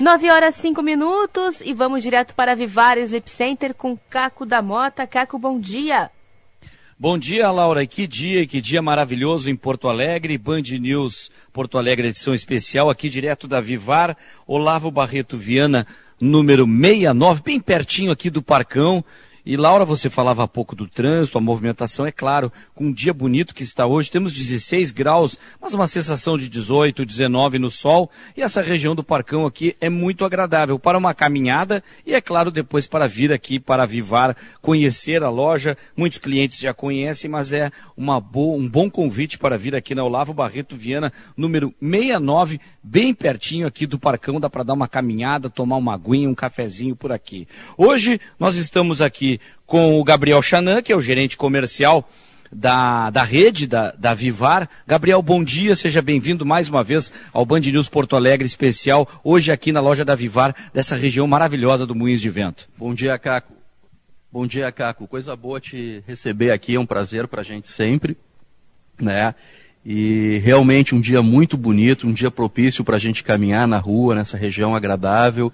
9h05 e vamos direto para Vivara Sleep Center com Caco da Mota. Caco, bom dia. Bom dia, Laura. E que dia maravilhoso em Porto Alegre. Band News Porto Alegre, edição especial, aqui direto da Vivar. Olavo Barreto Viana, número 69, bem pertinho aqui do Parcão. E, Laura, você falava há pouco do trânsito, a movimentação, é claro, com um dia bonito que está hoje, temos 16 graus, mas uma sensação de 18, 19 no sol, e essa região do Parcão aqui é muito agradável para uma caminhada e, é claro, depois para vir aqui para Vivar, conhecer a loja. Muitos clientes já conhecem, mas é um bom convite para vir aqui na Olavo Barreto Viana, número 69, bem pertinho aqui do Parcão, dá para dar uma caminhada, tomar uma aguinha, um cafezinho por aqui. Hoje nós estamos aqui com o Gabriel Chanan, que é o gerente comercial da rede, da Vivar. Gabriel, bom dia, seja bem-vindo mais uma vez ao Band News Porto Alegre especial, hoje aqui na loja da Vivar, dessa região maravilhosa do Moinhos de Vento. Bom dia, Caco. Bom dia, Caco. Coisa boa te receber aqui, é um prazer pra gente sempre, né? E realmente um dia muito bonito, um dia propício pra gente caminhar na rua, nessa região agradável.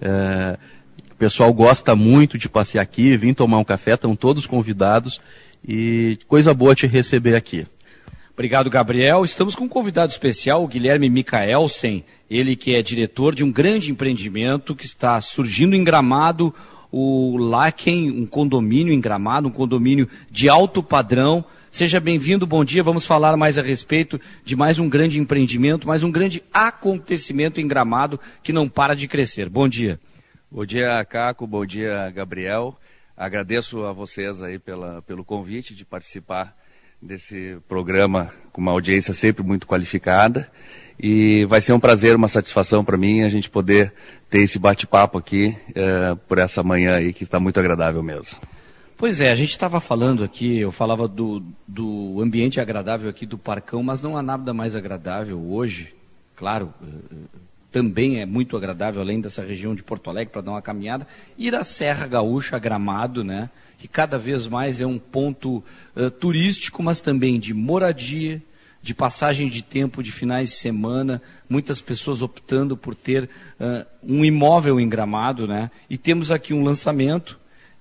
O pessoal gosta muito de passear aqui, vir tomar um café, estão todos convidados e coisa boa te receber aqui. Obrigado, Gabriel. Estamos com um convidado especial, o Guilherme Michaelsen, ele que é diretor de um grande empreendimento que está surgindo em Gramado, o Laken, um condomínio em Gramado, um condomínio de alto padrão. Seja bem-vindo, bom dia. Vamos falar mais a respeito de mais um grande empreendimento, mais um grande acontecimento em Gramado que não para de crescer. Bom dia. Bom dia, Caco. Bom dia, Gabriel. Agradeço a vocês aí pelo convite de participar desse programa com uma audiência sempre muito qualificada. E vai ser um prazer, uma satisfação para mim a gente poder ter esse bate-papo aqui por essa manhã aí que está muito agradável mesmo. Pois é, a gente estava falando aqui, eu falava do ambiente agradável aqui do Parcão, mas não há nada mais agradável hoje, claro, também é muito agradável, além dessa região de Porto Alegre, para dar uma caminhada, ir à Serra Gaúcha, a Gramado, né? Que cada vez mais é um ponto turístico, mas também de moradia, de passagem de tempo, de finais de semana, muitas pessoas optando por ter um imóvel em Gramado, né? E temos aqui um lançamento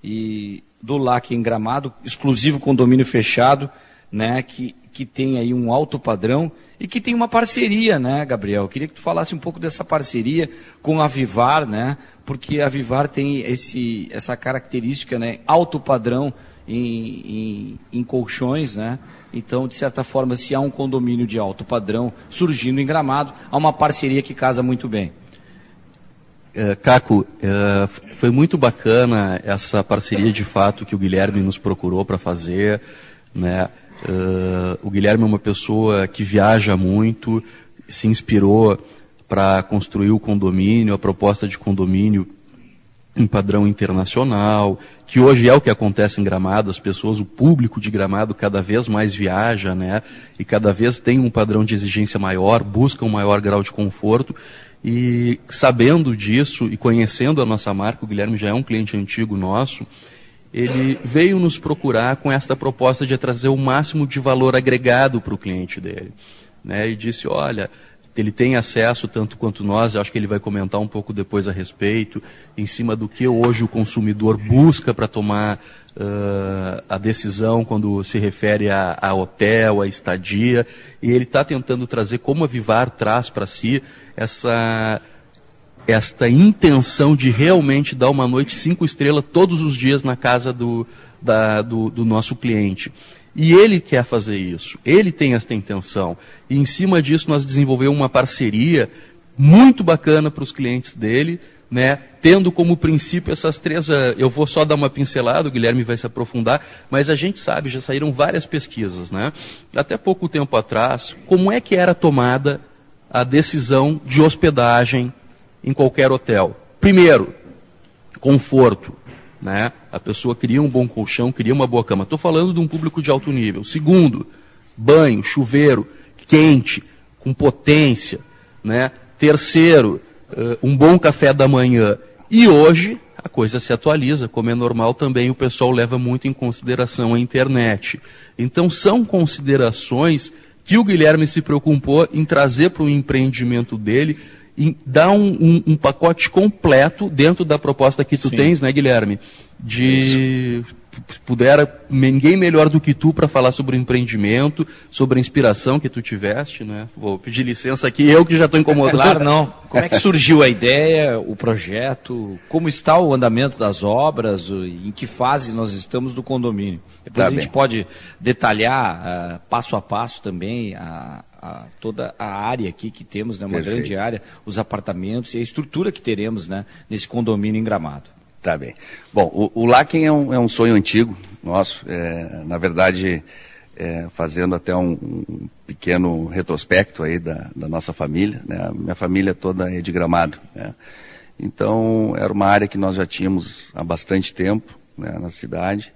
do LAC em Gramado, exclusivo condomínio fechado, né? Que tem aí um alto padrão e que tem uma parceria, né, Gabriel? Eu queria que tu falasse um pouco dessa parceria com a Vivar, né? Porque a Vivar tem essa característica, né, alto padrão em colchões, né? Então, de certa forma, se há um condomínio de alto padrão surgindo em Gramado, há uma parceria que casa muito bem. Caco, foi muito bacana essa parceria de fato que o Guilherme nos procurou para fazer, né? O Guilherme é uma pessoa que viaja muito, se inspirou para construir o condomínio, a proposta de condomínio em padrão internacional, que hoje é o que acontece em Gramado, as pessoas, o público de Gramado cada vez mais viaja, né? E cada vez tem um padrão de exigência maior, busca um maior grau de conforto. E sabendo disso e conhecendo a nossa marca, o Guilherme já é um cliente antigo nosso, ele veio nos procurar com esta proposta de trazer o máximo de valor agregado para o cliente dele, né? E disse, olha, ele tem acesso tanto quanto nós, eu acho que ele vai comentar um pouco depois a respeito, em cima do que hoje o consumidor busca para tomar a decisão quando se refere a hotel, a estadia, e ele está tentando trazer, como a Vivar traz para si, esta intenção de realmente dar uma noite 5 estrelas todos os dias na casa do nosso cliente. E ele quer fazer isso, ele tem esta intenção. E em cima disso nós desenvolvemos uma parceria muito bacana para os clientes dele, né? Tendo como princípio essas três, eu vou só dar uma pincelada, o Guilherme vai se aprofundar, mas a gente sabe, já saíram várias pesquisas, né? Até pouco tempo atrás, como é que era tomada a decisão de hospedagem em qualquer hotel? Primeiro, conforto, né? A pessoa queria um bom colchão, queria uma boa cama. Estou falando de um público de alto nível. Segundo, banho, chuveiro, quente, com potência, né? Terceiro, um bom café da manhã. E hoje a coisa se atualiza, como é normal também, o pessoal leva muito em consideração a internet. Então são considerações que o Guilherme se preocupou em trazer para o empreendimento dele dá um pacote completo dentro da proposta que tu tens, né, Guilherme? Ninguém melhor do que tu para falar sobre o empreendimento, sobre a inspiração que tu tiveste, né? Vou pedir licença aqui, eu que já estou incomodando. Claro, não. Como é que surgiu a ideia, o projeto, como está o andamento das obras, em que fase nós estamos do condomínio? Depois a gente pode detalhar passo a passo também toda a área aqui que temos, né, uma grande área, os apartamentos e a estrutura que teremos, né, nesse condomínio em Gramado. Tá bem. Bom, o Laken é um sonho antigo nosso. Na verdade, fazendo até um pequeno retrospecto aí da nossa família, né? Minha família toda é de Gramado, né? Então, era uma área que nós já tínhamos há bastante tempo, né, na cidade,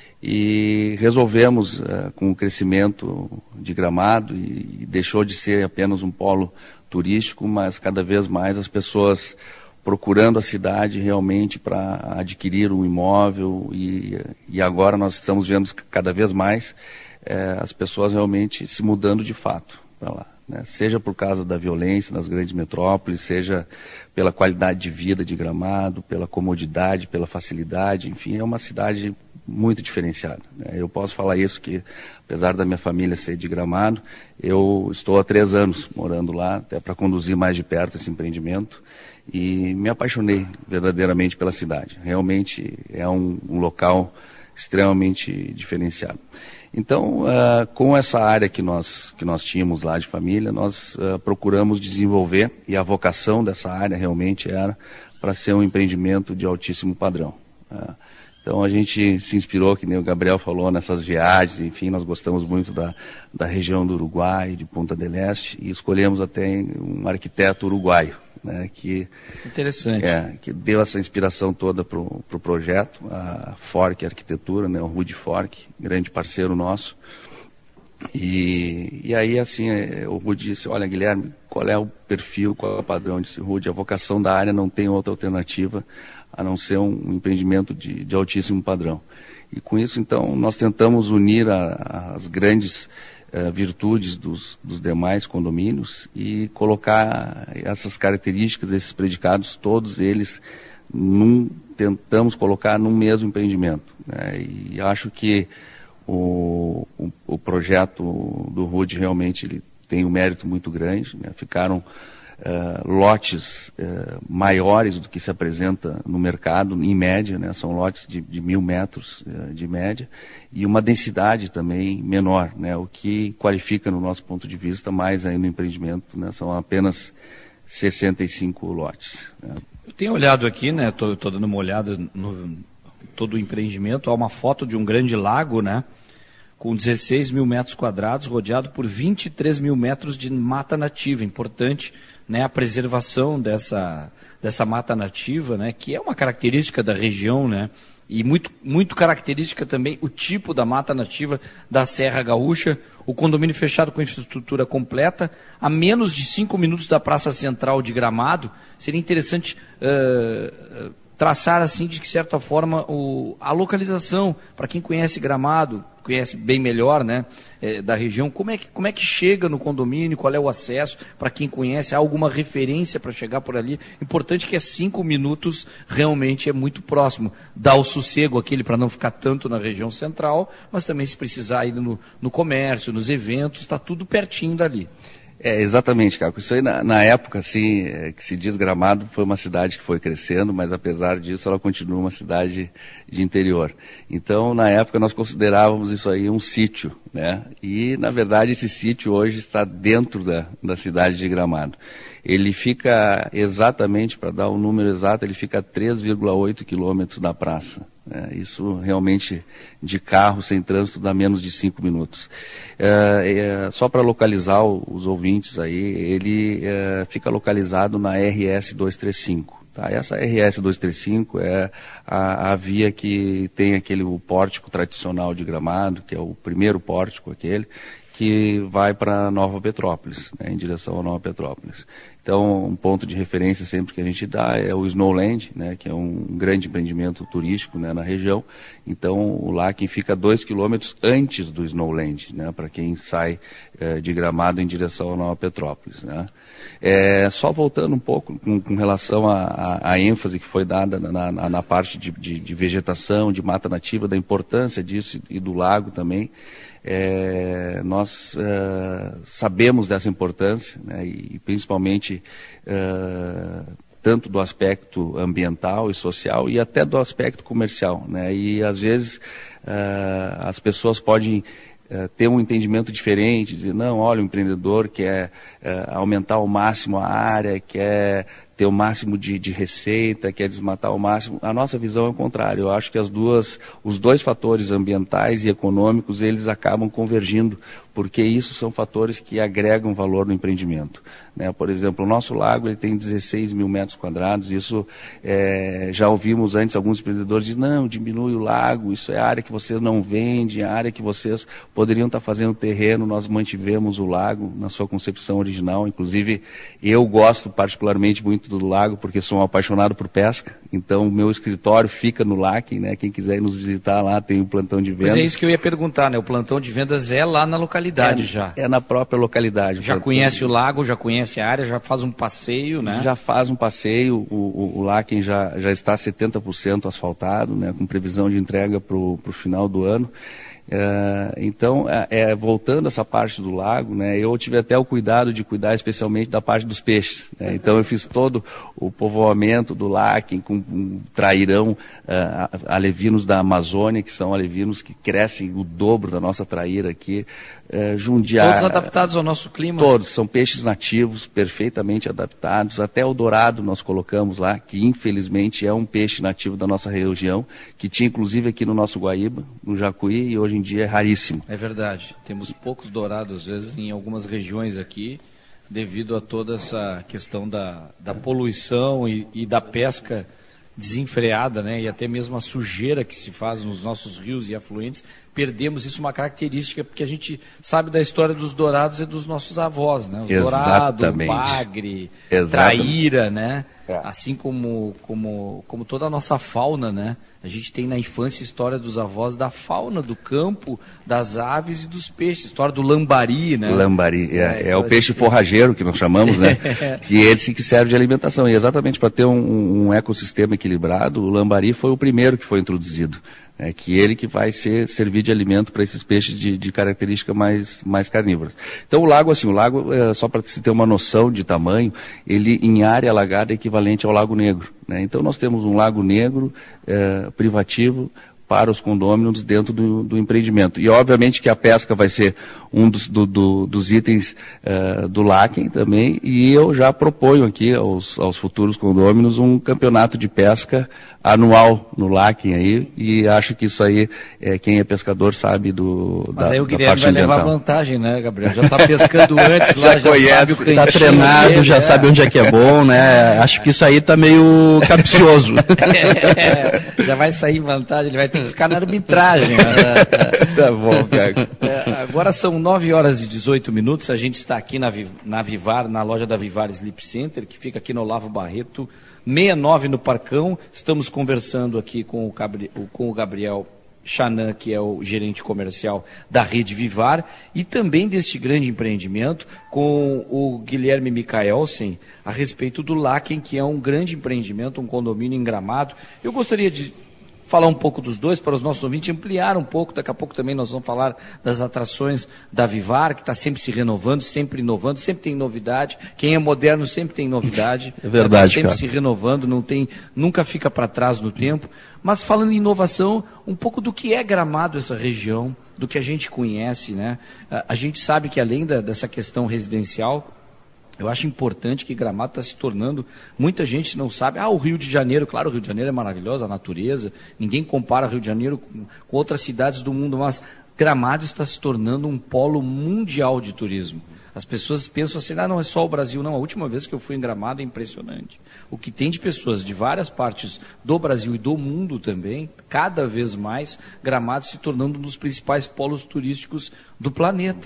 e resolvemos, com o crescimento de Gramado, e deixou de ser apenas um polo turístico, mas cada vez mais as pessoas procurando a cidade realmente para adquirir um imóvel, e agora nós estamos vendo cada vez mais as pessoas realmente se mudando de fato para lá, né? Seja por causa da violência nas grandes metrópoles, seja pela qualidade de vida de Gramado, pela comodidade, pela facilidade, enfim, é uma cidade muito diferenciada, né? Eu posso falar isso, que apesar da minha família ser de Gramado, eu estou há 3 anos morando lá, até para conduzir mais de perto esse empreendimento, e me apaixonei verdadeiramente pela cidade. Realmente é um local extremamente diferenciado. Então, com essa área que nós tínhamos lá de família, nós procuramos desenvolver, e a vocação dessa área realmente era para ser um empreendimento de altíssimo padrão. Então a gente se inspirou, que nem o Gabriel falou, nessas viagens, enfim, nós gostamos muito da região do Uruguai, de Punta del Este, e escolhemos até um arquiteto uruguaio, né, que interessante, que deu essa inspiração toda para o projeto, a Fork Arquitetura, né, o Rudy Fork, grande parceiro nosso. E aí, assim, o Rudy disse: olha, Guilherme, qual é o perfil, qual é o padrão desse Rudy? A vocação da área não tem outra alternativa a não ser um empreendimento de altíssimo padrão. E com isso, então, nós tentamos unir as grandes virtudes dos demais condomínios e colocar essas características, esses predicados, todos eles, tentamos colocar num mesmo empreendimento, né? E acho que o projeto do Rudy realmente ele tem um mérito muito grande, né? Ficaram lotes maiores do que se apresenta no mercado, em média, né? São lotes de 1.000 metros de média, e uma densidade também menor, né? O que qualifica, no nosso ponto de vista, mais aí no empreendimento, né? São apenas 65 lotes, né? Eu tenho olhado aqui, né? Estou dando uma olhada no todo o empreendimento. Há uma foto de um grande lago, né? Com 16.000 metros quadrados, rodeado por 23.000 metros de mata nativa. Importante, né, a preservação dessa mata nativa, né, que é uma característica da região, né, e muito característica também o tipo da mata nativa da Serra Gaúcha. O condomínio fechado com infraestrutura completa, a menos de 5 minutos da Praça Central de Gramado. Seria interessante traçar, assim, de certa forma, a localização, para quem conhece Gramado, conhece bem melhor, né, da região, como é que chega no condomínio, qual é o acesso, para quem conhece, há alguma referência para chegar por ali? Importante que 5 minutos realmente é muito próximo, dá o sossego aquele para não ficar tanto na região central, mas também se precisar ir no comércio, nos eventos, está tudo pertinho dali. Exatamente, Caco. Isso aí, na época, assim, que se diz Gramado, foi uma cidade que foi crescendo, mas apesar disso, ela continua uma cidade de interior. Então, na época, nós considerávamos isso aí um sítio, né? E, na verdade, esse sítio hoje está dentro da cidade de Gramado. Ele fica exatamente, para dar o número exato, ele fica a 3,8 quilômetros da praça. Isso realmente, de carro, sem trânsito, dá menos de 5 minutos. Só para localizar os ouvintes aí, ele fica localizado na RS 235. Tá? Essa RS 235 é a via que tem o pórtico tradicional de Gramado, que é o primeiro pórtico aquele, que vai para Nova Petrópolis, né, em direção a Nova Petrópolis. Então, um ponto de referência sempre que a gente dá é o Snowland, né, que é um grande empreendimento turístico, né, na região. Então, o Laken fica 2 quilômetros antes do Snowland, né, para quem sai de Gramado em direção a Nova Petrópolis, né. Só voltando um pouco com relação à ênfase que foi dada na parte de vegetação, de mata nativa, da importância disso e do lago também. Nós sabemos dessa importância, né, e principalmente tanto do aspecto ambiental e social e até do aspecto comercial, né, e às vezes as pessoas podem ter um entendimento diferente, dizer, não, olha, o empreendedor quer aumentar ao máximo a área, quer ter o máximo de receita, quer desmatar ao máximo. A nossa visão é o contrário. Eu acho que os dois fatores ambientais e econômicos, eles acabam convergindo, porque isso são fatores que agregam valor no empreendimento, né? Por exemplo, o nosso lago ele tem 16 mil metros quadrados, isso já ouvimos antes alguns empreendedores dizendo, não, diminui o lago, isso é área que vocês não vendem, é área que vocês poderiam estar fazendo terreno. Nós mantivemos o lago na sua concepção original, inclusive eu gosto particularmente muito do lago, porque sou um apaixonado por pesca, então o meu escritório fica no Laken, né? Quem quiser ir nos visitar lá, tem um plantão de vendas. Mas é isso que eu ia perguntar, né? O plantão de vendas é lá na localidade já. É na própria localidade. Já conhece o lago, já conhece a área, já faz um passeio, né? Já faz um passeio, o Laken já está 70% asfaltado, né? Com previsão de entrega para o final do ano. Então, voltando a essa parte do lago, né, eu tive até o cuidado de cuidar especialmente da parte dos peixes, né? Então eu fiz todo o povoamento do Laken com trairão, alevinos da Amazônia, que são alevinos que crescem o dobro da nossa traíra aqui. Jundiaí, todos adaptados ao nosso clima? Todos, são peixes nativos, perfeitamente adaptados. Até o dourado nós colocamos lá, que infelizmente é um peixe nativo da nossa região, que tinha inclusive aqui no nosso Guaíba, no Jacuí, e hoje em dia é raríssimo. É verdade, temos poucos dourados às vezes em algumas regiões aqui, devido a toda essa questão da poluição e da pesca desenfreada, né, e até mesmo a sujeira que se faz nos nossos rios e afluentes. Perdemos isso, uma característica, porque a gente sabe da história dos dourados e dos nossos avós, né? O dourado, o bagre, traíra, né? Assim como toda a nossa fauna, né? A gente tem na infância a história dos avós da fauna do campo, das aves e dos peixes, a história do lambari, né? Lambari, é o peixe forrageiro que nós chamamos, né? Que é esse que serve de alimentação. E exatamente para ter um ecossistema equilibrado, o lambari foi o primeiro que foi introduzido. Que ele que vai servir de alimento para esses peixes de característica mais carnívoras. Então o lago, só para se ter uma noção de tamanho, ele em área alagada é equivalente ao Lago Negro, né? Então nós temos um Lago Negro privativo para os condôminos dentro do empreendimento. E obviamente que a pesca vai ser um dos itens do Laken também, e eu já proponho aqui aos futuros condôminos um campeonato de pesca anual no Laken aí, e acho que isso aí, quem é pescador sabe Mas aí o Guilherme vai levar vantagem, né, Gabriel? Já está pescando antes lá, já conhece, sabe o cantinho. Está treinado, já sabe onde é que é bom, né? Acho que isso aí está meio capcioso. Já vai sair em vantagem, ele vai ter que ficar na arbitragem. Né? Tá bom, cara. Agora são 9 horas e 18 minutos, a gente está aqui na Vivar, na loja da Vivar Sleep Center, que fica aqui no Olavo Barreto, 69 no Parcão. Estamos conversando aqui com o Gabriel Chanan, que é o gerente comercial da Rede Vivar, e também deste grande empreendimento com o Guilherme Mikaelsen a respeito do Laken, que é um grande empreendimento, um condomínio em Gramado. Eu gostaria de falar um pouco dos dois para os nossos ouvintes, ampliar um pouco. Daqui a pouco também nós vamos falar das atrações da Vivar, que está sempre se renovando, sempre inovando, sempre tem novidade. Quem é moderno sempre tem novidade. É verdade, sempre cara. Se renovando, nunca fica para trás no tempo. Mas falando em inovação, um pouco do que é Gramado, essa região, do que a gente conhece, né? A gente sabe que além dessa questão residencial, eu acho importante que Gramado está se tornando, muita gente não sabe, o Rio de Janeiro, claro, o Rio de Janeiro é maravilhoso, a natureza, ninguém compara o Rio de Janeiro com outras cidades do mundo, mas Gramado está se tornando um polo mundial de turismo. As pessoas pensam assim, não é só o Brasil, não, a última vez que eu fui em Gramado é impressionante. O que tem de pessoas de várias partes do Brasil e do mundo também, cada vez mais, Gramado se tornando um dos principais polos turísticos do planeta.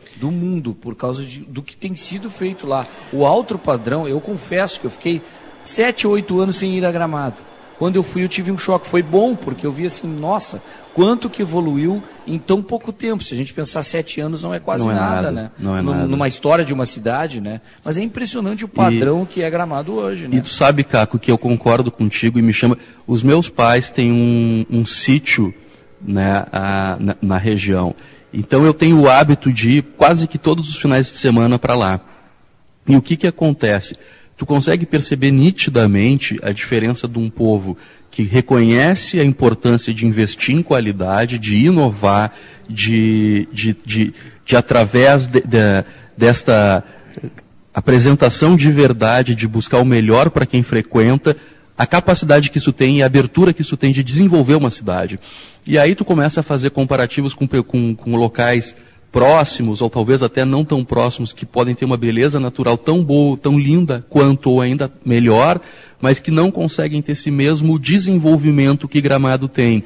do mundo, por causa do que tem sido feito lá. O alto padrão, eu confesso que eu fiquei 7 ou 8 anos sem ir a Gramado. Quando eu fui, eu tive um choque. Foi bom, porque eu vi assim, nossa, quanto que evoluiu em tão pouco tempo. Se a gente pensar 7 anos, não é quase nada, né? Não é nada. Numa história de uma cidade, né? Mas é impressionante o padrão que é Gramado hoje, né? E tu sabe, Caco, que eu concordo contigo e me chama... Os meus pais têm um sítio, né, na região. Então eu tenho o hábito de ir quase que todos os finais de semana para lá. E o que acontece? Tu consegue perceber nitidamente a diferença de um povo que reconhece a importância de investir em qualidade, de inovar, de através desta apresentação de verdade, de buscar o melhor para quem frequenta, a capacidade que isso tem e a abertura que isso tem de desenvolver uma cidade. E aí tu começa a fazer comparativos com locais próximos, ou talvez até não tão próximos, que podem ter uma beleza natural tão boa, tão linda quanto, ou ainda melhor, mas que não conseguem ter esse mesmo desenvolvimento que Gramado tem.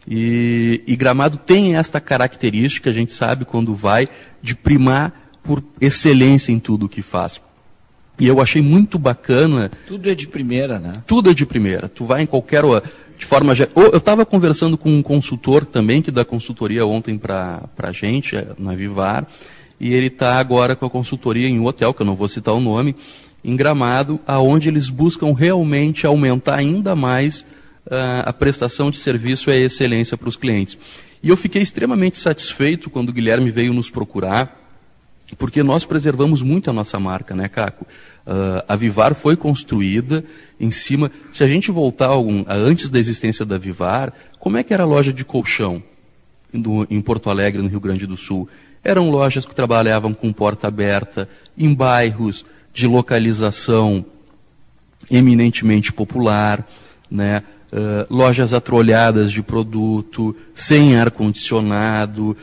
E Gramado tem esta característica, a gente sabe quando vai, de primar por excelência em tudo o que faz. E eu achei muito bacana... Tudo é de primeira, né? Tudo é de primeira. Tu vai em qualquer... De forma eu estava conversando com um consultor também, que dá consultoria ontem para a gente, na Vivar, e ele está agora com a consultoria em um hotel, que eu não vou citar o nome, em Gramado, aonde eles buscam realmente aumentar ainda mais a prestação de serviço e a excelência para os clientes. E eu fiquei extremamente satisfeito quando o Guilherme veio nos procurar, porque nós preservamos muito a nossa marca, né, Caco? A Vivar foi construída em cima... Se a gente voltar antes da existência da Vivar, como é que era a loja de colchão em Porto Alegre, no Rio Grande do Sul? Eram lojas que trabalhavam com porta aberta, em bairros de localização eminentemente popular, né? Lojas atrolhadas de produto, sem ar-condicionado,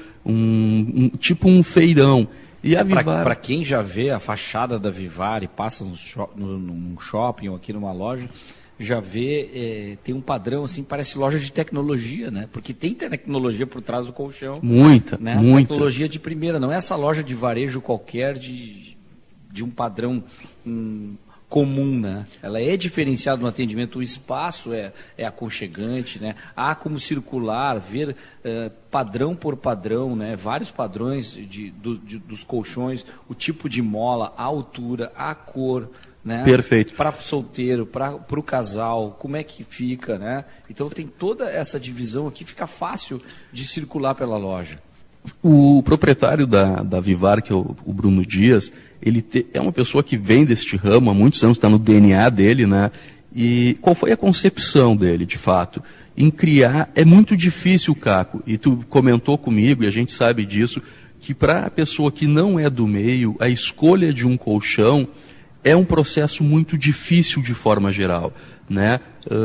tipo um feirão. E a Vivar... Para quem já vê a fachada da Vivar e passa num shopping ou aqui numa loja, já vê, tem um padrão assim, parece loja de tecnologia, né? Porque tem tecnologia por trás do colchão. Muita. Tecnologia de primeira, não é essa loja de varejo qualquer de um padrão comum, né? Ela é diferenciada no atendimento, o espaço é aconchegante, né? Há como circular, ver padrão por padrão, né? Vários padrões dos colchões, o tipo de mola, a altura, a cor, né? Perfeito. Para solteiro, para o casal, como é que fica, né? Então tem toda essa divisão aqui, fica fácil de circular pela loja. O proprietário da Vivar, que é o Bruno Dias, ele é uma pessoa que vem deste ramo há muitos anos, está no DNA dele, né? E qual foi a concepção dele, de fato? Em criar, é muito difícil, Caco, e tu comentou comigo, e a gente sabe disso, que para a pessoa que não é do meio, a escolha de um colchão é um processo muito difícil de forma geral, né?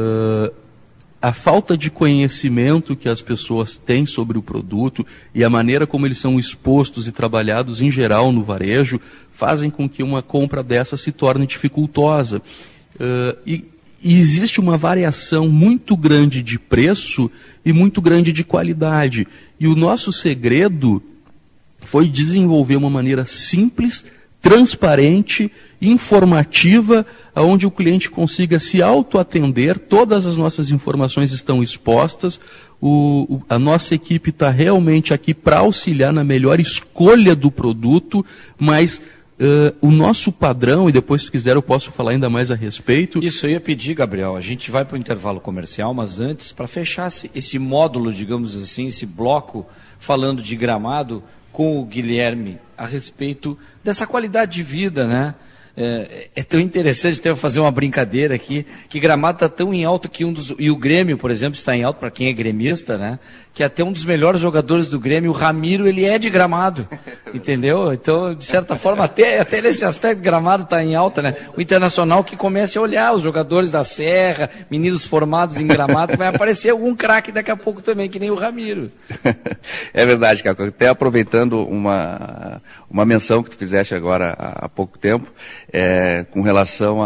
A falta de conhecimento que as pessoas têm sobre o produto e a maneira como eles são expostos e trabalhados em geral no varejo fazem com que uma compra dessa se torne dificultosa. E existe uma variação muito grande de preço e muito grande de qualidade. E o nosso segredo foi desenvolver uma maneira simples, transparente, informativa, onde o cliente consiga se autoatender, todas as nossas informações estão expostas, a nossa equipe está realmente aqui para auxiliar na melhor escolha do produto, mas o nosso padrão, e depois se quiser eu posso falar ainda mais a respeito... Isso eu ia pedir, Gabriel, a gente vai para o intervalo comercial, mas antes, para fechar esse módulo, digamos assim, esse bloco, falando de Gramado, com o Guilherme, a respeito dessa qualidade de vida, né? É tão interessante até fazer uma brincadeira aqui, que Gramado está tão em alta que e o Grêmio, por exemplo, está em alta para quem é gremista, né? Que até um dos melhores jogadores do Grêmio, o Ramiro, ele é de Gramado, entendeu? Então, de certa forma, até nesse aspecto, Gramado está em alta, né? O Internacional que comece a olhar os jogadores da Serra, meninos formados em Gramado, vai aparecer algum craque daqui a pouco também, que nem o Ramiro. É verdade, Caco. Até aproveitando uma menção que tu fizeste agora há pouco tempo, com relação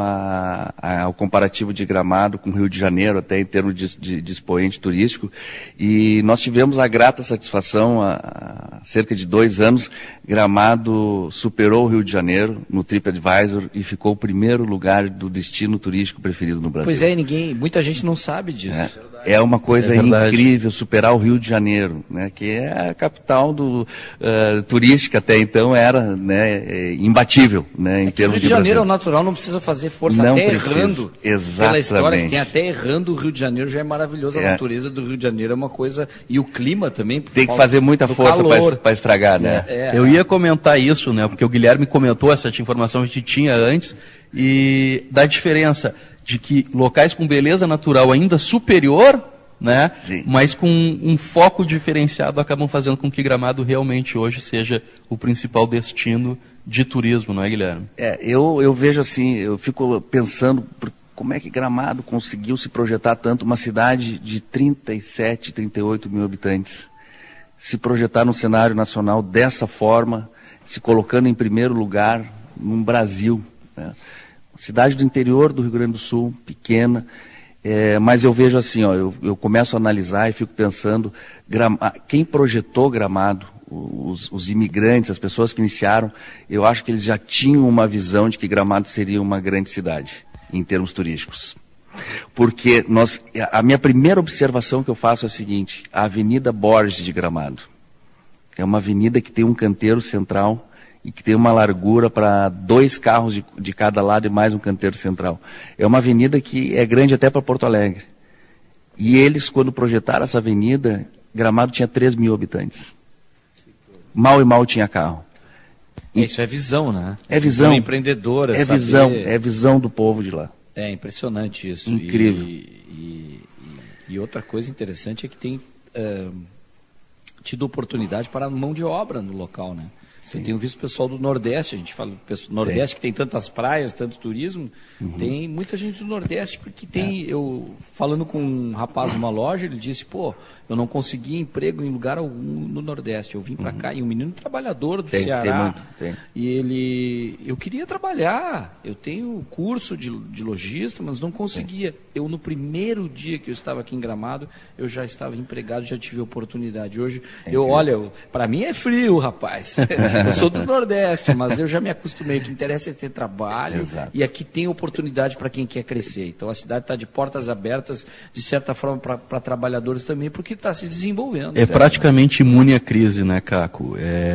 ao comparativo de Gramado com o Rio de Janeiro, até em termos de expoente turístico, e nós tivemos a grata satisfação, há cerca de 2 anos, Gramado superou o Rio de Janeiro no TripAdvisor e ficou o primeiro lugar do destino turístico preferido no Brasil. Pois é, muita gente não sabe disso. É uma coisa incrível superar o Rio de Janeiro, né, que é a capital turística até então, era, né, imbatível, né, em termos de Rio de Janeiro é o natural, não precisa fazer força, não até precisa. Errando. Exatamente. Pela história que tem, até errando o Rio de Janeiro já é maravilhoso. A natureza do Rio de Janeiro é uma coisa, e o clima também. Tem que fazer muita força para estragar, né? Eu ia comentar isso, né, porque o Guilherme comentou essa informação que a gente tinha antes, e da diferença de que locais com beleza natural ainda superior, né, mas com um foco diferenciado, acabam fazendo com que Gramado realmente hoje seja o principal destino de turismo, não é, Guilherme? Eu vejo assim, eu fico pensando como é que Gramado conseguiu se projetar tanto, uma cidade de 37, 38 mil habitantes, se projetar no cenário nacional dessa forma, se colocando em primeiro lugar no Brasil, né? Cidade do interior do Rio Grande do Sul, pequena, mas eu vejo assim, eu começo a analisar e fico pensando, quem projetou Gramado, os imigrantes, as pessoas que iniciaram, eu acho que eles já tinham uma visão de que Gramado seria uma grande cidade, em termos turísticos. Porque a minha primeira observação que eu faço é a seguinte: a Avenida Borges de Gramado é uma avenida que tem um canteiro central e que tem uma largura para 2 carros de cada lado e mais um canteiro central. É uma avenida que é grande até para Porto Alegre. E eles, quando projetaram essa avenida, Gramado tinha 3 mil habitantes. Mal e mal tinha carro. Isso é visão, né? É visão. Empreendedora, é visão do povo de lá. É impressionante isso. Incrível. E outra coisa interessante é que tem tido oportunidade para mão de obra no local, né? Eu tenho visto o pessoal do Nordeste, a gente fala do Nordeste que tem tantas praias, tanto turismo, tem muita gente do Nordeste, porque eu falando com um rapaz numa loja, ele disse, eu não consegui emprego em lugar algum no Nordeste, eu vim para cá, e um menino trabalhador do Ceará, e eu queria trabalhar, eu tenho curso de lojista, mas não conseguia. Eu, no primeiro dia que eu estava aqui em Gramado, eu já estava empregado, já tive oportunidade. Hoje, para mim é frio, rapaz. Eu sou do Nordeste, mas eu já me acostumei. O que interessa é ter trabalho. Exato. E aqui tem oportunidade para quem quer crescer. Então a cidade está de portas abertas, de certa forma, para trabalhadores também, porque está se desenvolvendo. É praticamente imune à crise, né, Caco?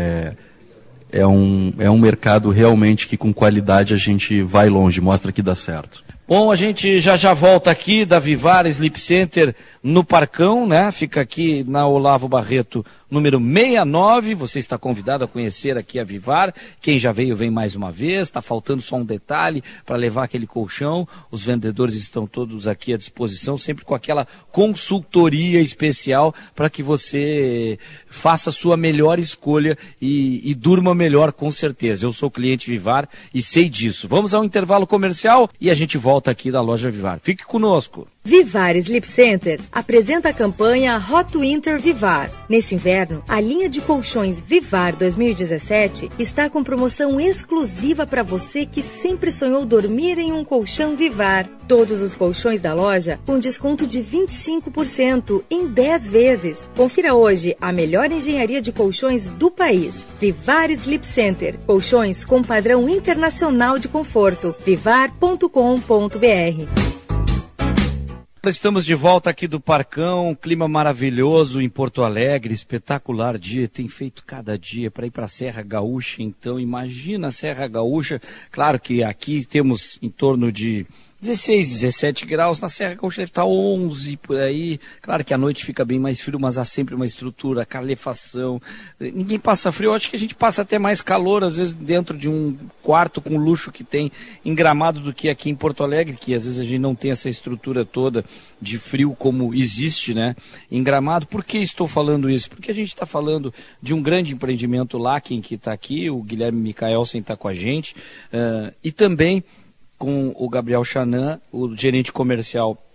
É um mercado realmente que com qualidade a gente vai longe, mostra que dá certo. Bom, a gente já volta aqui da Vivar Sleep Center no Parcão, né? Fica aqui na Olavo Barreto, número 69. Você está convidado a conhecer aqui a Vivar. Quem já veio, vem mais uma vez. Está faltando só um detalhe para levar aquele colchão. Os vendedores estão todos aqui à disposição, sempre com aquela consultoria especial para que você faça a sua melhor escolha e durma melhor, com certeza. Eu sou cliente Vivar e sei disso. Vamos ao intervalo comercial e a gente volta aqui da loja Vivar. Fique conosco. Vivar Sleep Center apresenta a campanha Hot Winter Vivar. Nesse inverno, a linha de colchões Vivar 2017 está com promoção exclusiva para você que sempre sonhou dormir em um colchão Vivar. Todos os colchões da loja com desconto de 25% em 10 vezes. Confira hoje a melhor engenharia de colchões do país. Vivar Sleep Center. Colchões com padrão internacional de conforto. vivar.com.br. Estamos de volta aqui do Parcão, clima maravilhoso em Porto Alegre, espetacular dia, tem feito cada dia para ir para a Serra Gaúcha, então imagina a Serra Gaúcha, claro que aqui temos em torno de 16, 17 graus, na Serra Gaúcha deve estar 11 por aí, claro que à noite fica bem mais frio, mas há sempre uma estrutura, calefação, ninguém passa frio, eu acho que a gente passa até mais calor, às vezes dentro de um quarto com o luxo que tem em Gramado do que aqui em Porto Alegre, que às vezes a gente não tem essa estrutura toda de frio como existe, né, em Gramado. Por que estou falando isso? Porque a gente está falando de um grande empreendimento lá, quem que está aqui, o Guilherme Micaelsen está com a gente, e também com o Gabriel Chanan, o gerente comercial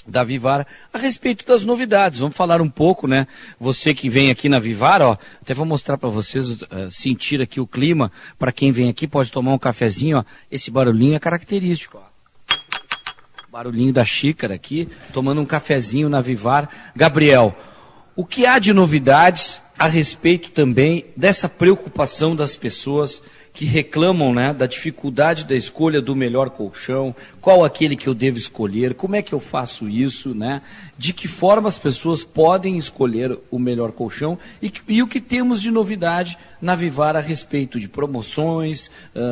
da Vivar a respeito das novidades. Vamos falar um pouco, né? Você que vem aqui na Vivar, ó, até vou mostrar para vocês, sentir aqui o clima. Para quem vem aqui pode tomar um cafezinho, ó. Esse barulhinho é característico, ó. Barulhinho da xícara aqui, tomando um cafezinho na Vivar. Gabriel, o que há de novidades a respeito também dessa preocupação das pessoas que reclamam, né, da dificuldade da escolha do melhor colchão, qual aquele que eu devo escolher, como é que eu faço isso, né? De que forma as pessoas podem escolher o melhor colchão e o que temos de novidade na Vivar a respeito de promoções,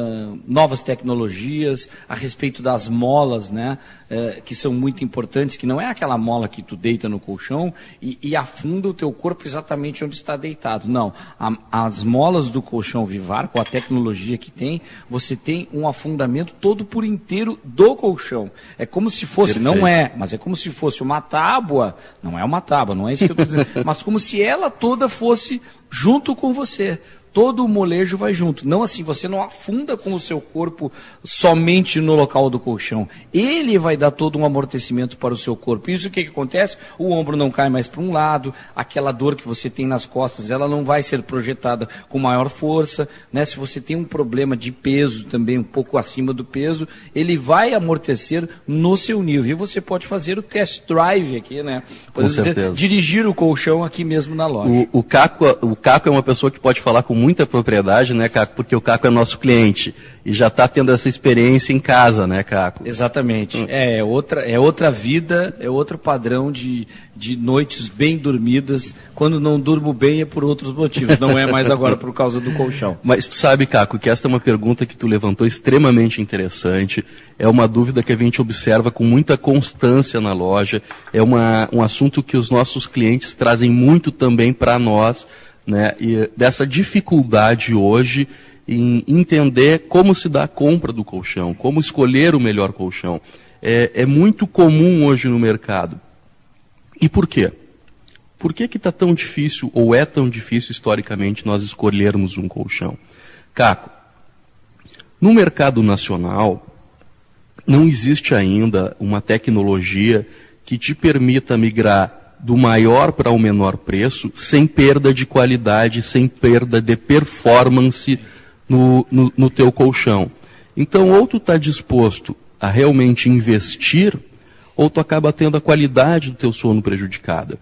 novas tecnologias, a respeito das molas, né, que são muito importantes, que não é aquela mola que tu deita no colchão e afunda o teu corpo exatamente onde está deitado. Não, as molas do colchão Vivar, com a tecnologia que tem, você tem um afundamento todo por inteiro do colchão. É como se fosse, perfeito. Não é, mas é como se fosse uma tábua, não é uma tábua, não é isso que eu estou dizendo, mas como se ela toda fosse junto com você. Todo o molejo vai junto. Não assim, você não afunda com o seu corpo somente no local do colchão. Ele vai dar todo um amortecimento para o seu corpo. Isso o que acontece? O ombro não cai mais para um lado, aquela dor que você tem nas costas, ela não vai ser projetada com maior força, né? Se você tem um problema de peso também, um pouco acima do peso, ele vai amortecer no seu nível. E você pode fazer o test drive aqui, né? Pode dizer, dirigir o colchão aqui mesmo na loja. O Caco é uma pessoa que pode falar com muita propriedade, né, Caco? Porque o Caco é nosso cliente e já está tendo essa experiência em casa, né, Caco? Exatamente. É outra vida, é outro padrão de noites bem dormidas. Quando não durmo bem é por outros motivos, não é mais agora por causa do colchão. Mas tu sabe, Caco, que esta é uma pergunta que tu levantou extremamente interessante. É uma dúvida que a gente observa com muita constância na loja. É um assunto que os nossos clientes trazem muito também para nós, né, e dessa dificuldade hoje em entender como se dá a compra do colchão, como escolher o melhor colchão. É muito comum hoje no mercado. E por quê? Por que está tão difícil, ou é tão difícil historicamente, nós escolhermos um colchão? Caco, no mercado nacional, não existe ainda uma tecnologia que te permita migrar do maior para o menor preço, sem perda de qualidade, sem perda de performance no teu colchão. Então, ou tu está disposto a realmente investir, ou tu acaba tendo a qualidade do teu sono prejudicada.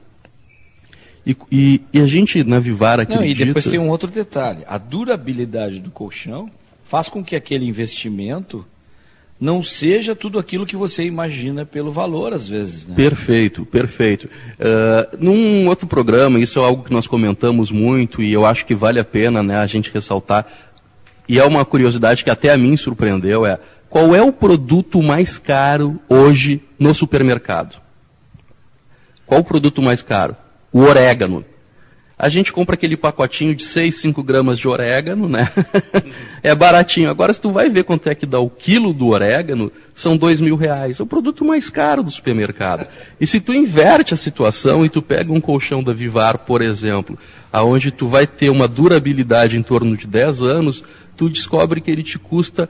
E a gente, na Vivar, acredita... Não, e depois tem um outro detalhe. A durabilidade do colchão faz com que aquele investimento não seja tudo aquilo que você imagina pelo valor, às vezes, né? Perfeito, perfeito. Num outro programa, isso é algo que nós comentamos muito e eu acho que vale a pena, né, a gente ressaltar, e é uma curiosidade que até a mim surpreendeu, qual é o produto mais caro hoje no supermercado? Qual o produto mais caro? O orégano. A gente compra aquele pacotinho de 6, 5 gramas de orégano, né? É baratinho. Agora, se tu vai ver quanto é que dá o quilo do orégano, são R$2.000. É o produto mais caro do supermercado. E se tu inverte a situação e tu pega um colchão da Vivar, por exemplo, aonde tu vai ter uma durabilidade em torno de 10 anos, tu descobre que ele te custa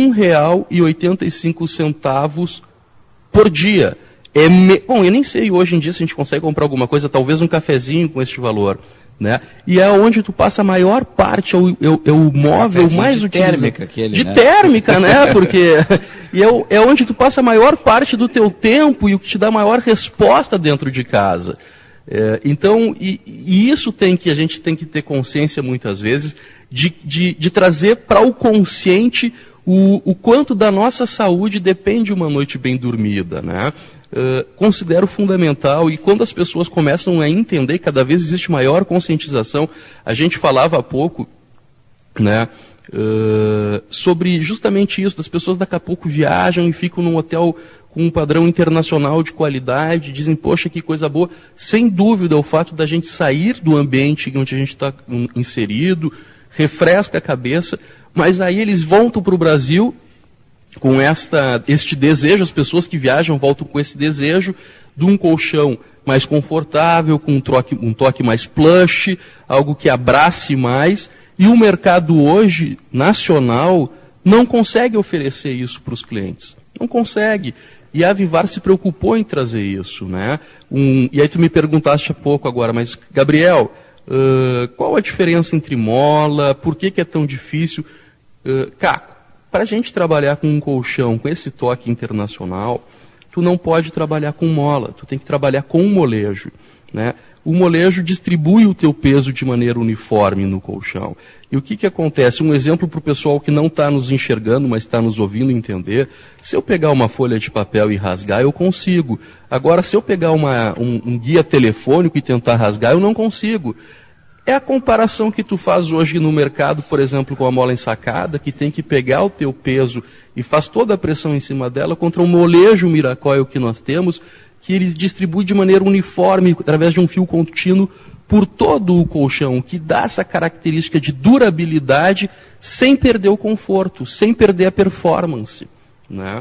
R$1,85 por dia. Bom, eu nem sei hoje em dia se a gente consegue comprar alguma coisa, talvez um cafezinho com este valor, né? E é onde tu passa a maior parte, é o móvel mais utilizado. Térmica, de térmica, né? Porque é onde tu passa a maior parte do teu tempo e o que te dá a maior resposta dentro de casa. Então, isso a gente tem que ter consciência muitas vezes de trazer para o consciente o quanto da nossa saúde depende de uma noite bem dormida, né? Considero fundamental, e quando as pessoas começam a entender, cada vez existe maior conscientização. A gente falava há pouco, né, sobre justamente isso, das pessoas daqui a pouco viajam e ficam num hotel com um padrão internacional de qualidade, dizem, poxa, que coisa boa. Sem dúvida, o fato da gente sair do ambiente onde a gente está inserido, refresca a cabeça, mas aí eles voltam para o Brasil com este desejo, as pessoas que viajam voltam com esse desejo de um colchão mais confortável, com um toque mais plush, algo que abrace mais, e o mercado hoje, nacional, não consegue oferecer isso para os clientes. não consegue. E a Vivar se preocupou em trazer isso, né? E aí tu me perguntaste há pouco agora, mas Gabriel, qual a diferença entre mola? Por que é tão difícil? Caco, para a gente trabalhar com um colchão com esse toque internacional, tu não pode trabalhar com mola, tu tem que trabalhar com um molejo, né? O molejo distribui o teu peso de maneira uniforme no colchão. E o que acontece? Um exemplo para o pessoal que não está nos enxergando, mas está nos ouvindo entender. Se eu pegar uma folha de papel e rasgar, eu consigo. Agora, se eu pegar um guia telefônico e tentar rasgar, eu não consigo. É a comparação que tu faz hoje no mercado, por exemplo, com a mola ensacada, que tem que pegar o teu peso e faz toda a pressão em cima dela, contra um molejo Miracoil que nós temos, que eles distribuem de maneira uniforme, através de um fio contínuo, por todo o colchão, que dá essa característica de durabilidade, sem perder o conforto, sem perder a performance, né?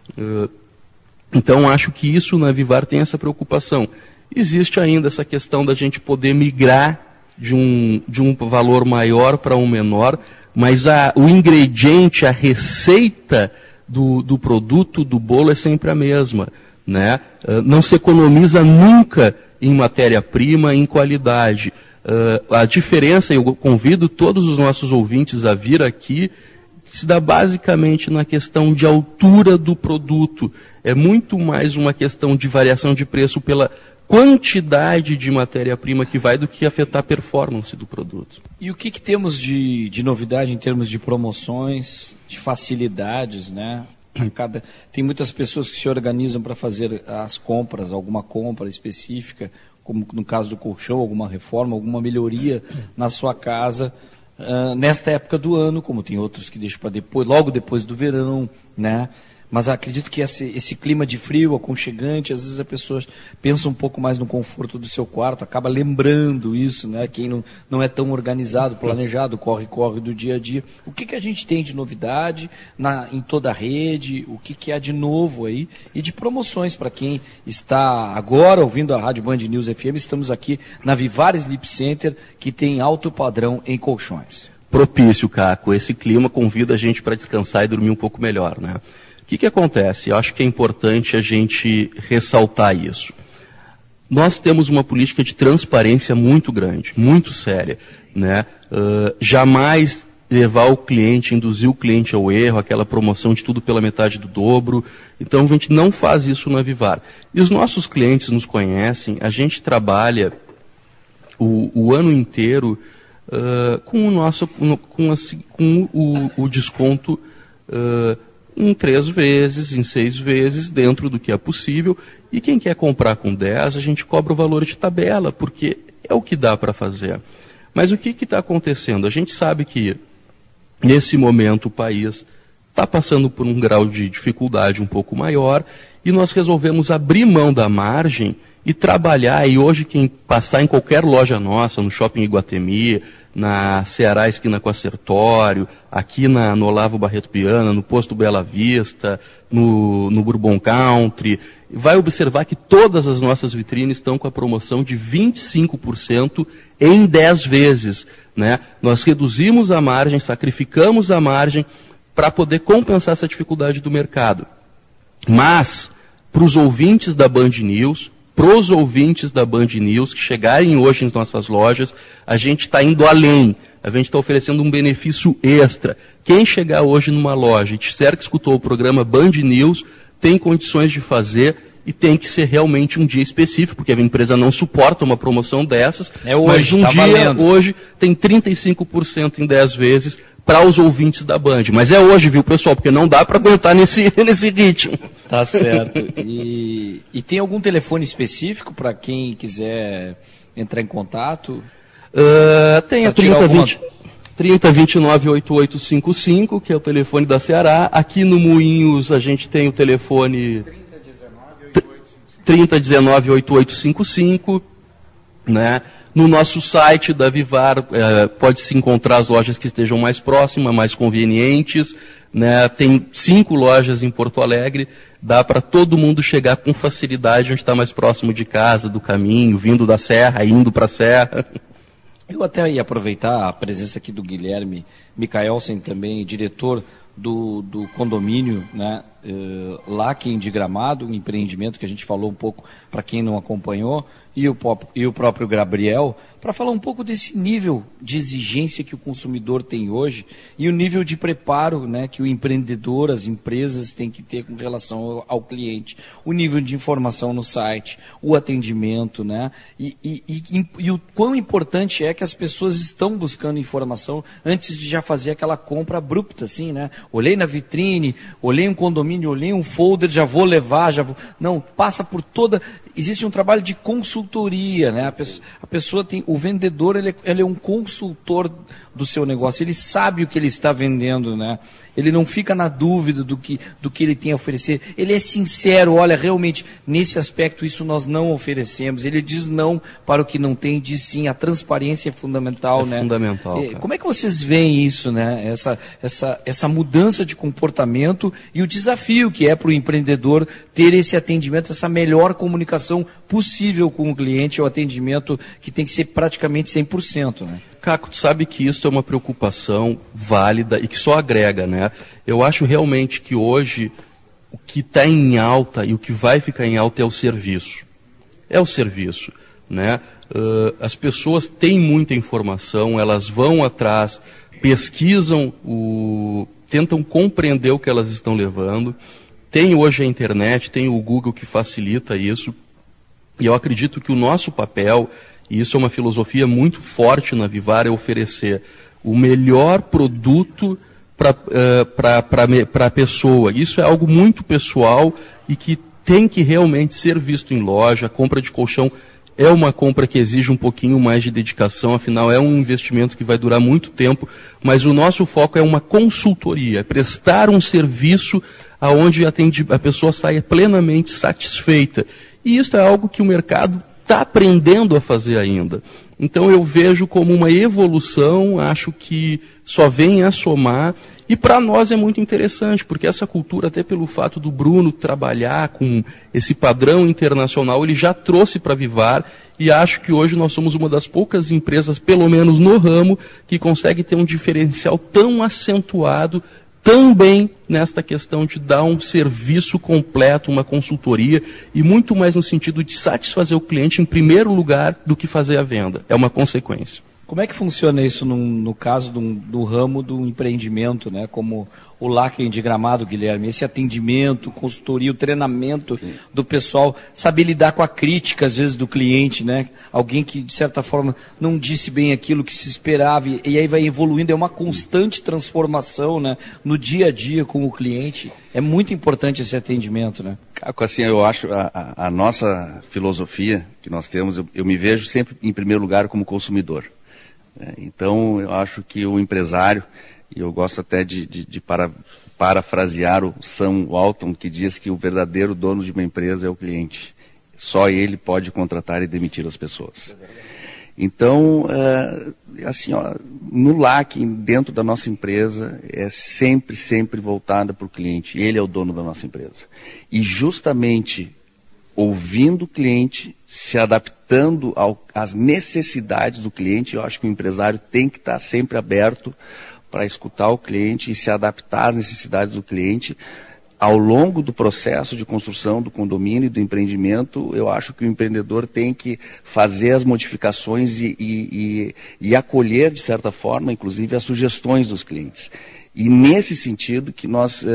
Então, acho que isso na Vivar tem essa preocupação. Existe ainda essa questão da gente poder migrar de um valor maior para um menor, mas o ingrediente, a receita do produto, do bolo, é sempre a mesma, né? Não se economiza nunca em matéria-prima, em qualidade. A diferença, eu convido todos os nossos ouvintes a vir aqui, se dá basicamente na questão de altura do produto. É muito mais uma questão de variação de preço pela quantidade de matéria-prima que vai do que afetar a performance do produto. E o que temos de novidade em termos de promoções, de facilidades, né? Tem muitas pessoas que se organizam para fazer as compras, alguma compra específica, como no caso do colchão, alguma reforma, alguma melhoria na sua casa, nesta época do ano, como tem outros que deixam para depois, logo depois do verão, né? Mas acredito que esse clima de frio, aconchegante, às vezes a pessoa pensa um pouco mais no conforto do seu quarto, acaba lembrando isso, né? Quem não é tão organizado, planejado, corre do dia a dia. O que a gente tem de novidade em toda a rede? O que há de novo aí? E de promoções para quem está agora ouvindo a Rádio Band News FM. Estamos aqui na Vivar Sleep Center, que tem alto padrão em colchões. Propício, Caco. Esse clima convida a gente para descansar e dormir um pouco melhor, né? O que acontece? Eu acho que é importante a gente ressaltar isso. Nós temos uma política de transparência muito grande, muito séria, né? Jamais levar o cliente, induzir o cliente ao erro, aquela promoção de tudo pela metade do dobro. Então a gente não faz isso na Vivar. E os nossos clientes nos conhecem, a gente trabalha o ano inteiro com o desconto em 3 vezes, em 6 vezes, dentro do que é possível. E quem quer comprar com 10, a gente cobra o valor de tabela, porque é o que dá para fazer. Mas o que está acontecendo? A gente sabe que, nesse momento, o país está passando por um grau de dificuldade um pouco maior, e nós resolvemos abrir mão da margem e trabalhar. E hoje, quem passar em qualquer loja nossa, no Shopping Iguatemi, na Ceará, esquina com a Sertório, aqui no Olavo Barreto Piana, no Posto Bela Vista, no Bourbon Country, vai observar que todas as nossas vitrines estão com a promoção de 25% em 10 vezes, né? Nós reduzimos a margem, sacrificamos a margem para poder compensar essa dificuldade do mercado. Mas, para os ouvintes da Band News, que chegarem hoje em nossas lojas, a gente está indo além, a gente está oferecendo um benefício extra. Quem chegar hoje numa loja e disser que escutou o programa Band News, tem condições de fazer, e tem que ser realmente um dia específico, porque a empresa não suporta uma promoção dessas, mas um dia, hoje, tem 35% em 10 vezes para os ouvintes da Band. Mas é hoje, viu, pessoal, porque não dá para aguentar nesse ritmo. Tá certo. E tem algum telefone específico para quem quiser entrar em contato? Tem a 3029-8855, que é o telefone da Ceará. Aqui no Moinhos a gente tem o telefone 3019-8855, né? No nosso site da Vivar pode-se encontrar as lojas que estejam mais próximas, mais convenientes, né? Tem 5 lojas em Porto Alegre, dá para todo mundo chegar com facilidade onde está mais próximo de casa, do caminho, vindo da serra, indo para a serra. Eu até ia aproveitar a presença aqui do Guilherme Micaelsen, também diretor do condomínio, né, Lacking de Gramado, um empreendimento que a gente falou um pouco para quem não acompanhou, e o próprio Gabriel, para falar um pouco desse nível de exigência que o consumidor tem hoje e o nível de preparo, né, que o empreendedor, as empresas têm que ter com relação ao cliente, o nível de informação no site, o atendimento, né, e o quão importante é que as pessoas estão buscando informação antes de já fazer aquela compra abrupta, assim, né? Olhei na vitrine, olhei um condomínio, olhei um folder, já vou levar, já vou... Não, passa por toda... Existe um trabalho de consultoria, né? A pessoa tem... O vendedor, ele é um consultor do seu negócio, ele sabe o que ele está vendendo, né? Ele não fica na dúvida do que ele tem a oferecer. Ele é sincero, olha, realmente, nesse aspecto, isso nós não oferecemos. Ele diz não para o que não tem, diz sim. A transparência é fundamental, né? É fundamental, cara. Como é que vocês veem isso, né? Essa mudança de comportamento e o desafio que é para o empreendedor ter esse atendimento, essa melhor comunicação possível com o cliente, o atendimento que tem que ser praticamente 100%, né? Caco, tu sabe que isso é uma preocupação válida e que só agrega, né? Eu acho realmente que hoje o que está em alta e o que vai ficar em alta é o serviço. É o serviço, né? As pessoas têm muita informação, elas vão atrás, pesquisam, tentam compreender o que elas estão levando. Tem hoje a internet, tem o Google que facilita isso. E eu acredito que o nosso papel... E isso é uma filosofia muito forte na Vivar, é oferecer o melhor produto para a pessoa. Isso é algo muito pessoal e que tem que realmente ser visto em loja. A compra de colchão é uma compra que exige um pouquinho mais de dedicação, afinal é um investimento que vai durar muito tempo, mas o nosso foco é uma consultoria, é prestar um serviço onde a pessoa saia plenamente satisfeita. E isso é algo que o mercado está aprendendo a fazer ainda. Então eu vejo como uma evolução, acho que só vem a somar, e para nós é muito interessante, porque essa cultura, até pelo fato do Bruno trabalhar com esse padrão internacional, ele já trouxe para a Vivar, e acho que hoje nós somos uma das poucas empresas, pelo menos no ramo, que consegue ter um diferencial tão acentuado, também nesta questão de dar um serviço completo, uma consultoria, e muito mais no sentido de satisfazer o cliente em primeiro lugar do que fazer a venda. É uma consequência. Como é que funciona isso no caso do ramo do empreendimento, né? Como o Lacking de Gramado, Guilherme? Esse atendimento, consultoria, o treinamento Sim. do pessoal, saber lidar com a crítica, às vezes, do cliente, né? Alguém que, de certa forma, não disse bem aquilo que se esperava e aí vai evoluindo. É uma constante transformação, né? No dia a dia com o cliente. É muito importante esse atendimento, né? Caco, assim, eu acho a nossa filosofia que nós temos, eu me vejo sempre, em primeiro lugar, como consumidor. Então, eu acho que o empresário, e eu gosto até de parafrasear o Sam Walton, que diz que o verdadeiro dono de uma empresa é o cliente. Só ele pode contratar e demitir as pessoas. Então, assim, ó, no Lacking, dentro da nossa empresa, é sempre voltada para o cliente. Ele é o dono da nossa empresa. E justamente ouvindo o cliente, se adaptando às necessidades do cliente, eu acho que o empresário tem que estar sempre aberto para escutar o cliente e se adaptar às necessidades do cliente. Ao longo do processo de construção do condomínio e do empreendimento, eu acho que o empreendedor tem que fazer as modificações e acolher, de certa forma, inclusive, as sugestões dos clientes. E nesse sentido que nós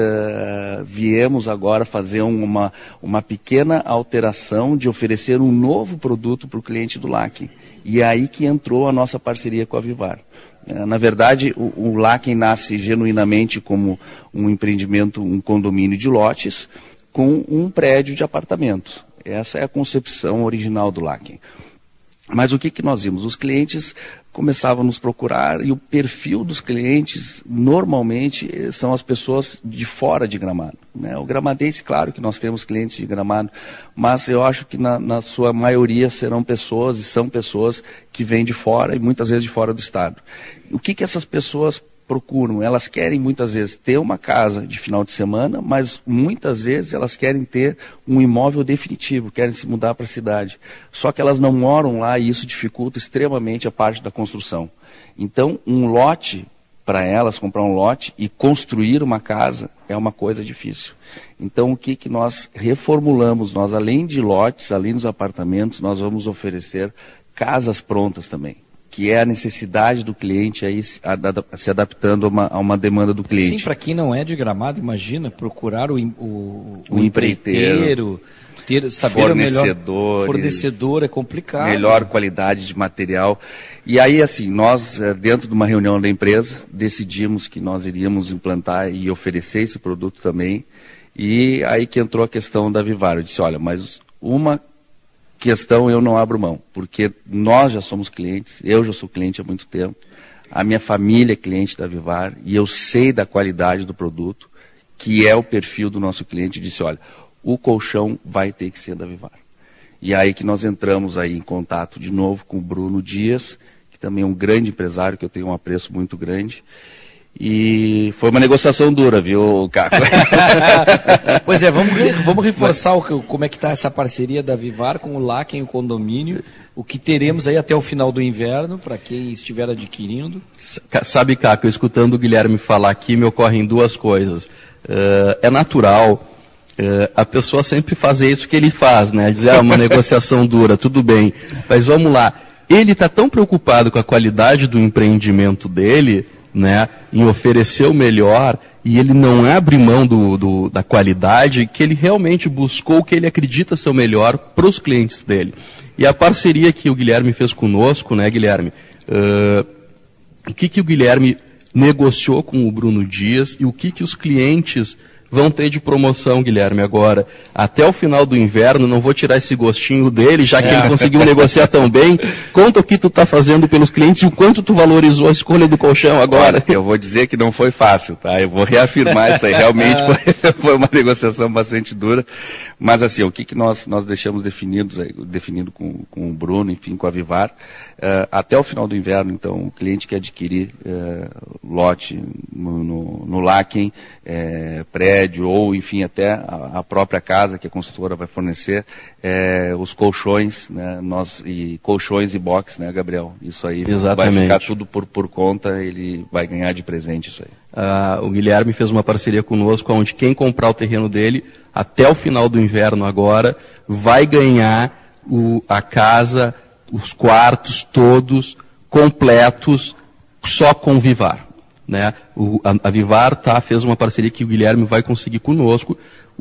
viemos agora fazer uma pequena alteração de oferecer um novo produto para o cliente do Lacking. E é aí que entrou a nossa parceria com a Vivar. Na verdade, o Lacking nasce genuinamente como um empreendimento, um condomínio de lotes, com um prédio de apartamentos. Essa é a concepção original do Lacking. Mas o que nós vimos? Os clientes começavam a nos procurar e o perfil dos clientes, normalmente, são as pessoas de fora de Gramado, né? O gramadense, claro que nós temos clientes de Gramado, mas eu acho que na sua maioria serão pessoas, e são pessoas que vêm de fora e muitas vezes de fora do estado. O que essas pessoas procuram? Elas querem muitas vezes ter uma casa de final de semana, mas muitas vezes elas querem ter um imóvel definitivo, querem se mudar para a cidade. Só que elas não moram lá e isso dificulta extremamente a parte da construção. Então, um lote para elas comprar um lote e construir uma casa é uma coisa difícil. Então, o que nós reformulamos? Nós, além de lotes, além dos apartamentos, nós vamos oferecer casas prontas também, que é a necessidade do cliente aí se adaptando a uma demanda do cliente. Sim, para quem não é de Gramado, imagina, procurar o empreiteiro, saber fornecedor é complicado. Melhor qualidade de material. E aí, assim, nós, dentro de uma reunião da empresa, decidimos que nós iríamos implantar e oferecer esse produto também. E aí que entrou a questão da Vivar. Eu disse, olha, mas uma questão eu não abro mão, porque nós já somos clientes, eu já sou cliente há muito tempo, a minha família é cliente da Vivar, e eu sei da qualidade do produto, que é o perfil do nosso cliente. Eu disse, olha, o colchão vai ter que ser da Vivar. E aí que nós entramos aí em contato de novo com o Bruno Dias, que também é um grande empresário, que eu tenho um apreço muito grande. E foi uma negociação dura, viu, Caco? Pois é, vamos reforçar como é que está essa parceria da Vivar com o Laken, o condomínio, o que teremos aí até o final do inverno, para quem estiver adquirindo. Sabe, Caco, escutando o Guilherme falar aqui, me ocorrem duas coisas. É natural a pessoa sempre fazer isso que ele faz, né? Dizer, uma negociação dura, tudo bem. Mas vamos lá, ele está tão preocupado com a qualidade do empreendimento dele, né, em oferecer o melhor, e ele não abre mão da qualidade, que ele realmente buscou o que ele acredita ser o melhor para os clientes dele. E a parceria que o Guilherme fez conosco, né, Guilherme, o que o Guilherme negociou com o Bruno Dias e o que os clientes vão ter de promoção, Guilherme, agora. Até o final do inverno, não vou tirar esse gostinho dele, já que ele conseguiu negociar tão bem. Conta o que tu está fazendo pelos clientes e o quanto tu valorizou a escolha do colchão agora. Eu vou dizer que não foi fácil, tá? Eu vou reafirmar isso aí. Realmente foi uma negociação bastante dura. Mas assim, o que nós deixamos definido com o Bruno, enfim, com a Vivar, até o final do inverno, então, o cliente que adquirir lote no Laken, prédio, ou enfim, até a própria casa que a construtora vai fornecer, os colchões, né, colchões e box, né, Gabriel? Isso aí Exatamente. Vai ficar tudo por conta, ele vai ganhar de presente isso aí. O Guilherme fez uma parceria conosco, onde quem comprar o terreno dele, até o final do inverno agora, vai ganhar a casa, os quartos todos completos, só com Vivar. Né? A Vivar fez uma parceria que o Guilherme vai conseguir conosco,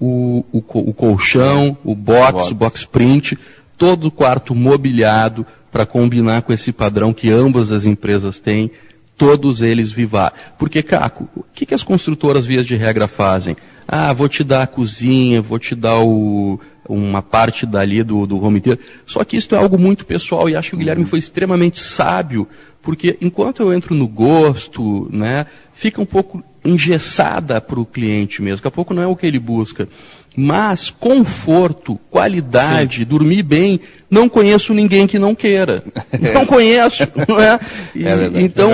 o colchão, o box print, todo o quarto mobiliado para combinar com esse padrão que ambas as empresas têm, todos eles Vivar. Porque, Caco, o que as construtoras, vias de regra, fazem? Vou te dar a cozinha, vou te dar uma parte dali do home theater. Só que isso é algo muito pessoal, e acho que o Guilherme foi extremamente sábio, porque enquanto eu entro no gosto, né, fica um pouco engessada para o cliente mesmo. Daqui a pouco não é o que ele busca. Mas conforto, qualidade, dormir bem, não conheço ninguém que não queira. Não conheço. Não é? Verdade, então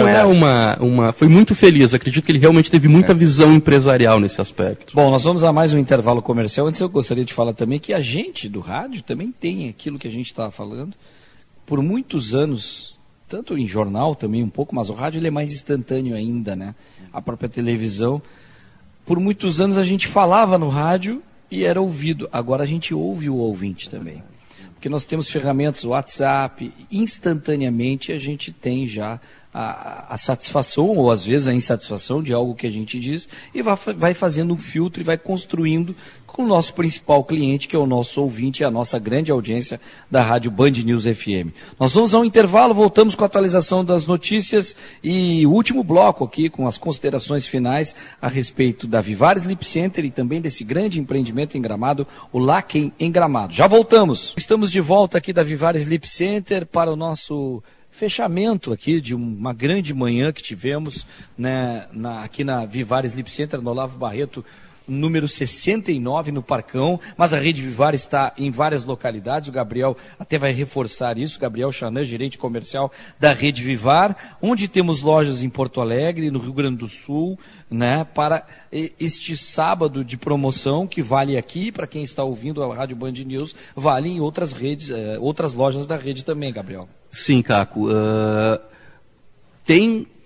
foi muito feliz. Acredito que ele realmente teve muita visão empresarial nesse aspecto. Bom, nós vamos a mais um intervalo comercial. Antes eu gostaria de falar também que a gente do rádio também tem aquilo que a gente estava falando. Por muitos anos, tanto em jornal também um pouco, mas o rádio ele é mais instantâneo ainda, né? A própria televisão. Por muitos anos a gente falava no rádio e era ouvido. Agora a gente ouve o ouvinte também. Porque nós temos ferramentas, WhatsApp, instantaneamente a gente tem já a satisfação, ou às vezes a insatisfação de algo que a gente diz, e vai fazendo um filtro e vai construindo com o nosso principal cliente, que é o nosso ouvinte e a nossa grande audiência da Rádio Band News FM. Nós vamos ao intervalo, voltamos com a atualização das notícias e o último bloco aqui com as considerações finais a respeito da Vivar Sleep Center e também desse grande empreendimento em Gramado, o Laken em Gramado. Já voltamos. Estamos de volta aqui da Vivar Sleep Center para o nosso fechamento aqui de uma grande manhã que tivemos, né, aqui na Vivar Sleep Center, no Olavo Barreto, número 69 no Parcão, mas a Rede Vivar está em várias localidades. O Gabriel até vai reforçar isso, Gabriel Chanã, gerente comercial da Rede Vivar, onde temos lojas em Porto Alegre, no Rio Grande do Sul, né, para este sábado de promoção que vale aqui, para quem está ouvindo a Rádio Band News, vale em outras redes, outras lojas da rede também, Gabriel. Sim, Caco. Tem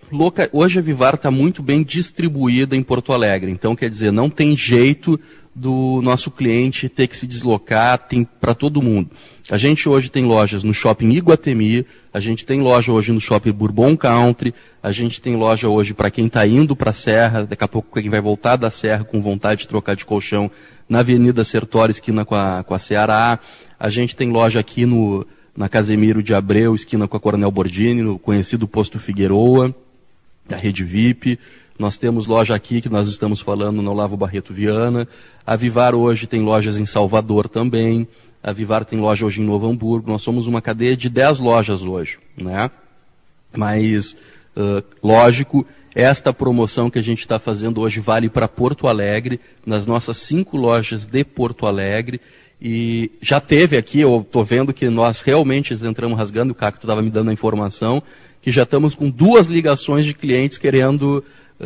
hoje a Vivar está muito bem distribuída em Porto Alegre, então quer dizer, não tem jeito do nosso cliente ter que se deslocar, tem para todo mundo. A gente hoje tem lojas no Shopping Iguatemi, a gente tem loja hoje no Shopping Bourbon Country, a gente tem loja hoje para quem está indo para a Serra, daqui a pouco quem vai voltar da Serra com vontade de trocar de colchão, na Avenida Sertório, esquina com a Ceará. A gente tem loja aqui na Casemiro de Abreu, esquina com a Coronel Bordini, no conhecido Posto Figueroa, da Rede VIP. Nós temos loja aqui, que nós estamos falando, no Olavo Barreto Viana. A Vivar hoje tem lojas em Salvador também. A Vivar tem loja hoje em Novo Hamburgo. Nós somos uma cadeia de 10 lojas hoje, né? Mas, lógico, esta promoção que a gente está fazendo hoje vale para Porto Alegre, nas nossas 5 lojas de Porto Alegre. E já teve aqui, eu estou vendo que nós realmente entramos rasgando, o Caco estava me dando a informação, que já estamos com 2 ligações de clientes querendo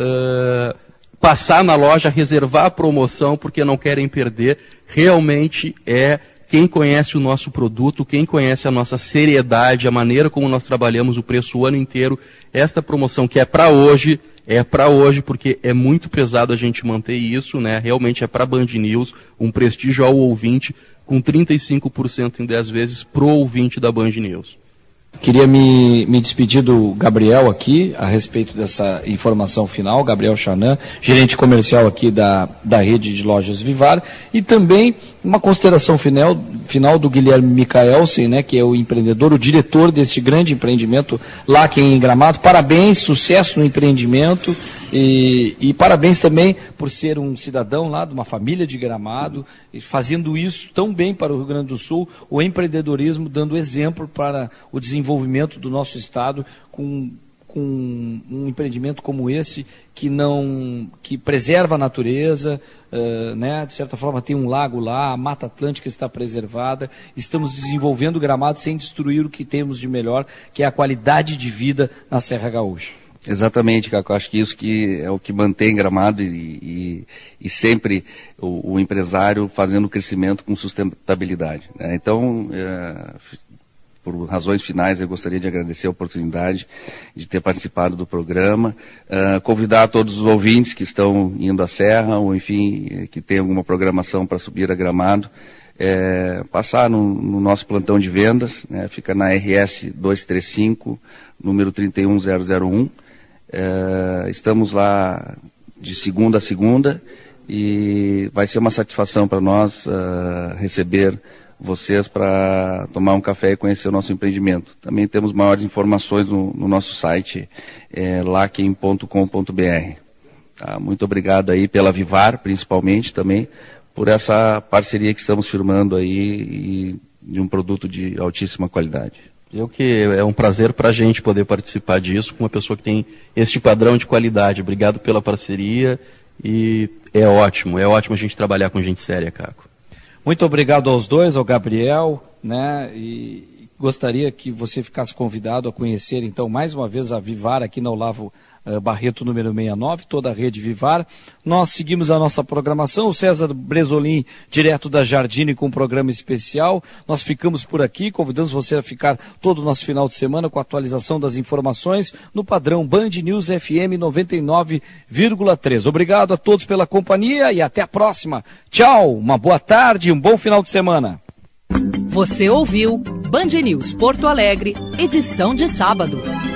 passar na loja, reservar a promoção, porque não querem perder. Realmente quem conhece o nosso produto, quem conhece a nossa seriedade, a maneira como nós trabalhamos o preço o ano inteiro, esta promoção que é para hoje, porque é muito pesado a gente manter isso, né? Realmente é para Band News, um prestígio ao ouvinte, com 35% em 10 vezes pro ouvinte da Band News. Queria me despedir do Gabriel aqui, a respeito dessa informação final, Gabriel Chanan, gerente comercial aqui da rede de lojas Vivar, e também uma consideração final do Guilherme Micaelsen, né, que é o empreendedor, o diretor deste grande empreendimento lá aqui em Gramado. Parabéns, sucesso no empreendimento. E parabéns também por ser um cidadão lá de uma família de Gramado, fazendo isso tão bem para o Rio Grande do Sul, o empreendedorismo dando exemplo para o desenvolvimento do nosso estado com um empreendimento como esse que preserva a natureza, né? De certa forma tem um lago lá, a Mata Atlântica está preservada, estamos desenvolvendo Gramado sem destruir o que temos de melhor, que é a qualidade de vida na Serra Gaúcha. Exatamente, Caco. Acho que isso que é o que mantém Gramado e sempre o empresário fazendo crescimento com sustentabilidade, né? Então, por razões finais, eu gostaria de agradecer a oportunidade de ter participado do programa, convidar todos os ouvintes que estão indo à Serra, ou enfim, que tem alguma programação para subir a Gramado, passar no nosso plantão de vendas, né? Fica na RS 235, número 31001. Estamos lá de segunda a segunda e vai ser uma satisfação para nós receber vocês para tomar um café e conhecer o nosso empreendimento. Também temos maiores informações no nosso site, laquem.com.br. Tá? Muito obrigado aí pela Vivar, principalmente também, por essa parceria que estamos firmando aí e de um produto de altíssima qualidade. É um prazer para a gente poder participar disso com uma pessoa que tem este padrão de qualidade. Obrigado pela parceria e é ótimo a gente trabalhar com gente séria, Caco. Muito obrigado aos dois, ao Gabriel, né? E gostaria que você ficasse convidado a conhecer, então, mais uma vez a Vivar aqui na Olavo Barreto, número 69, toda a rede Vivar. Nós seguimos a nossa programação, o César Bresolim, direto da Jardine, com um programa especial. Nós ficamos por aqui, convidamos você a ficar todo o nosso final de semana com a atualização das informações no padrão Band News FM 99,3. Obrigado a todos pela companhia e até a próxima. Tchau, uma boa tarde, um bom final de semana. Você ouviu Band News Porto Alegre, edição de sábado.